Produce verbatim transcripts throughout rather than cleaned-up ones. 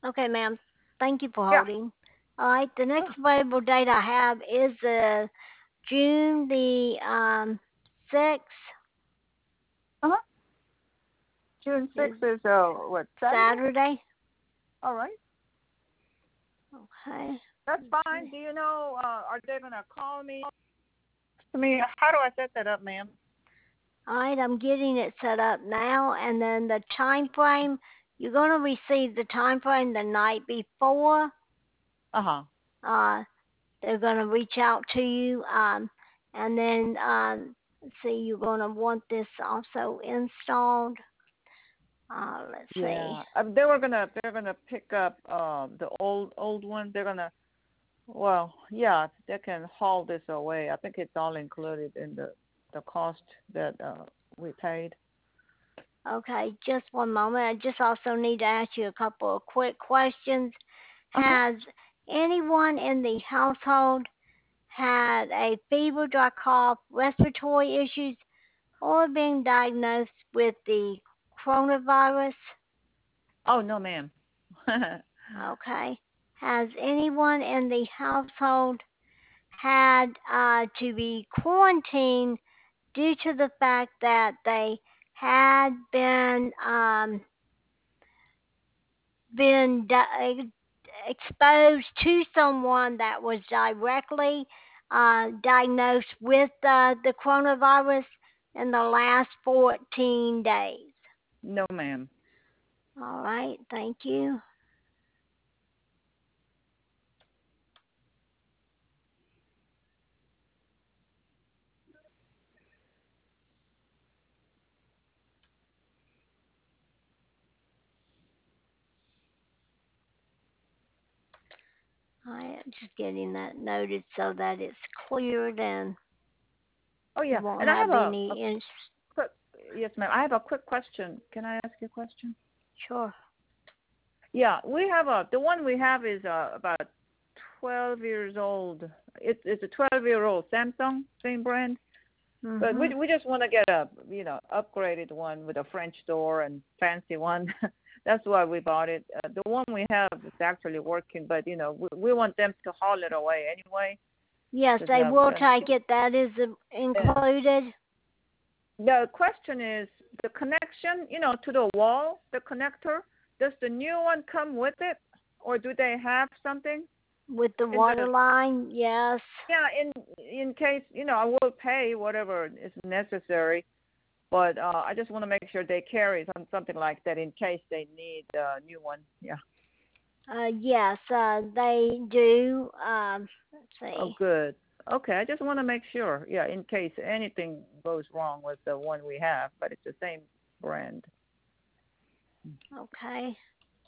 Okay, ma'am. Thank you for Yeah. holding. All right, the Oh, next available date I have is uh, June the um, sixth. uh-huh. June Is sixth is, uh, what, Saturday? Saturday. All right. Okay. That's Let's fine. see. Do you know, uh, are they going to call me? I mean, how do I set that up, ma'am? All right, I'm getting it set up now, and then the time frame. You're going to receive the time frame the night before. Uh-huh. Uh, they're going to reach out to you, um, and then um, let's see. You're going to want this also installed. Uh, let's see. Yeah. Um, they were gonna they're gonna pick up uh, the old old one. They're gonna well, yeah, they can haul this away. I think it's all included in the the cost that uh, we paid. Okay, just one moment. I just also need to ask you a couple of quick questions. Uh-huh. Has anyone in the household had a fever, dry cough, respiratory issues, or been diagnosed with the coronavirus? Oh no, ma'am. Okay. Has anyone in the household had uh, to be quarantined due to the fact that they had been um, been di- exposed to someone that was directly uh, diagnosed with uh, the coronavirus in the last fourteen days? No, ma'am. All right, thank you. I am just getting that noted so that it's cleared and Oh you yeah, won't and I have have a, a any. In- quick yes, ma'am. I have a quick question. Can I ask you a question? sure. Yeah, we have a the one we have is uh, about twelve years old. It's it's a twelve year old Samsung, same brand. But we Mhm. we just want to get a you know upgraded one with a French door and fancy one. That's why we bought it. Uh, the one we have is actually working, but you know we, we want them to haul it away anyway. Yes, Cause they uh, will uh, take it. That is uh, yeah. included. The question is the connection, you know, to the wall, the connector. Does the new one come with it, or do they have something With the in water the line, yes. yeah in in case you know I will pay whatever is necessary. But uh, I just want to make sure they carry some, something like that in case they need a new one. Yeah. Uh, yes, uh, they do. Um, let's Oh, see. good. Okay, I just want to make sure. Yeah, in case anything goes wrong with the one we have, but it's the same brand. Okay.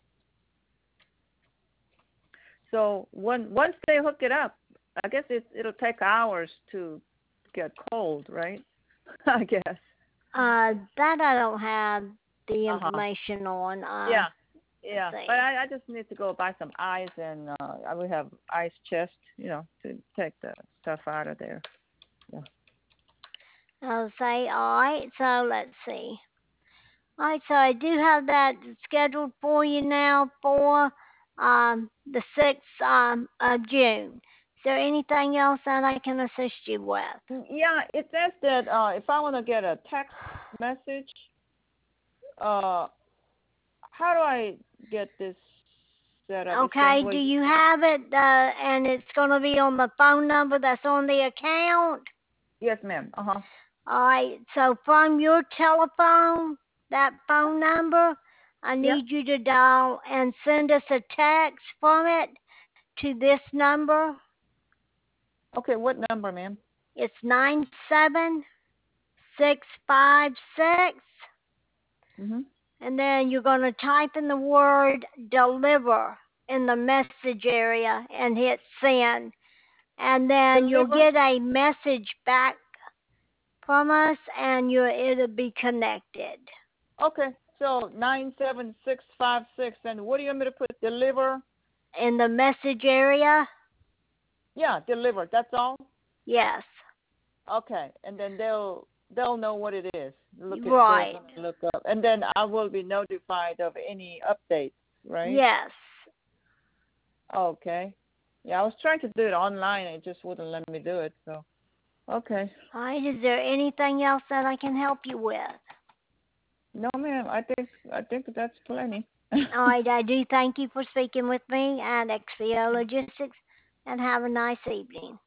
So when once they hook it up, I guess it it'll take hours to get cold, right? I guess. Uh, that I don't have the Uh huh. information on. Uh, Yeah. let's Yeah, but see. I, I just need to go buy some ice, and uh, I will have ice chest, you know, to take the stuff out of there. Yeah. I'll say, all right, so let's see. All right, so I do have that scheduled for you now for um, the sixth um, of June. Is there anything else that I can assist you with? Yeah, it says that uh, if I want to get a text message, uh, how do I get this set up? It says, Okay, well, do you have it uh, and it's going to be on the phone number that's on the account? yes, ma'am. Uh huh. All right, so from your telephone, that phone number, I Yeah. need you to dial and send us a text from it to this number. Okay, what number, ma'am? It's nine seven six five six, Mhm. and then you're going to type in the word deliver in the message area and hit send. And then you'll Deliver. get a message back from us and you it'll be connected. Okay, so nine seven six five six, and what do you want me to put? Deliver. In the message area, Yeah, deliver. That's all. yes. Okay, and then they'll they'll know what it is. Look at they're Right. gonna look up, and then I will be notified of any updates. Right. Yes. Okay. Yeah, I was trying to do it online. It just wouldn't let me do it. So, okay. All right, is there anything else that I can help you with? No, ma'am. I think I think that's plenty. All right, I do thank you for speaking with me at X P O Logistics, and have a nice evening.